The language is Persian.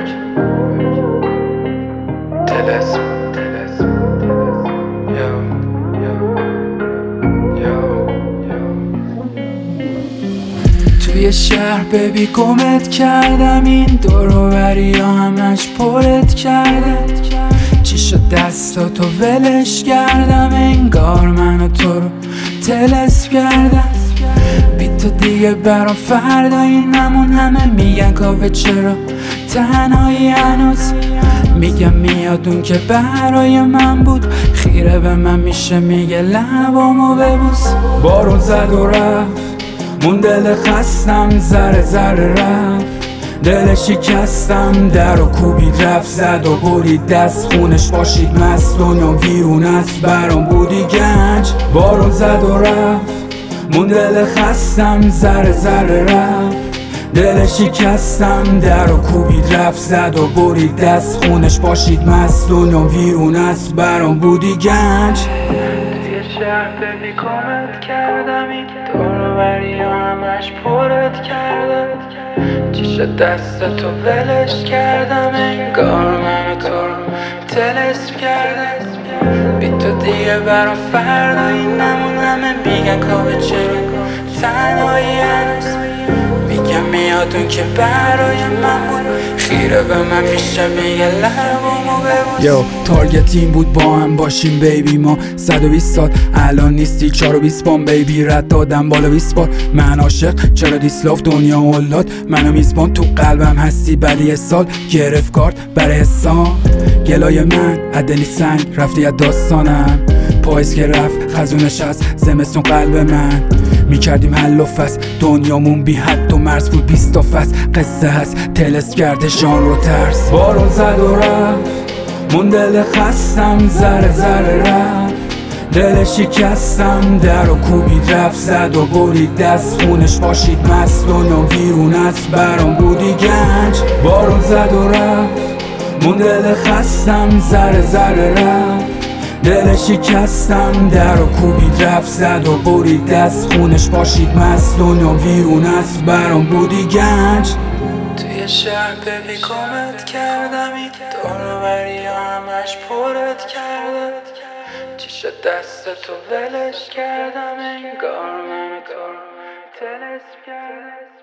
توی شهر ببی گمت کردم، این دوروبری ها همش پرت کرده. چی شد دستاتو ولش کردم، انگار من و تو رو تلسپ کردم. بی تو دیگه برام فردایی نمون، همه میگن کافه چرا تنهایی هنوز. میگم میاد اون که برای من بود، خیره به من میشه میگه لبامو ببوس. بارون زد و رفت، مون دل خستم، ذره ذره رفت. دل شکستم، در و کوبید رفت، زد و برید دست، خونش باشید مست. دنیا ویرون است برام بودی گنج. بارون زد و رفت، مون دل خستم، ذره ذره رفت. دل شکستم، در و کوبید رفت، زد و برید دست، خونش باشید مست. دنیا ویرون است برام بودی گنج. توی شهر ببی کمت کردم، این دوروبری ها همش پرت کردم. چی شد دستتو ولش کردم، انگار من و تو رو تلسپ کردم. بی تو دیگه برام فردایی نمون، همه میگن کافه چرا تنهایی هنوز. میگم میاد اون که برای من بود، خیره به من میشه میگه لبامو ببوس. یو تارگت این بود با هم باشیم بیبی، ما 120 سال الان نیستی 420 بام بیبی. رد دادم بالا 20 بار من عاشق، چرا دیسلاف دنیا اولاد منو میزبان. تو قلبم هستی بعد سال گرفت کارت برای حسام. گلای من عدلی سنگ رفتی از داستانم، پاییز که رفت خزونش از زمستون قلب من. میکردیم حل و فصل، دنیامون بی حد و مرز بود 20 تا فصل. قصه هست تلس کرده شان رو ترس. بارون زد و رفت، مون دل خستم، ذره ذره رفت. دل شکستم، در و کوبید رفت، زد و برید دست، خونش باشید مست. دنیا ویرون است برام بودی گنج. بارون زد و رفت، مون دل خستم، ذره ذره رفت. دل شکستم، در و کوبید رفت، زد و برید دست، خونش باشید مست. دنیا ویرون است برام بودی گنج. توی شهر ببی کمت کردم، این دوروبری ها همش پرت کردم. چی شد دستتو ولش کردم، انگار من و تو رو تلسپ کردم.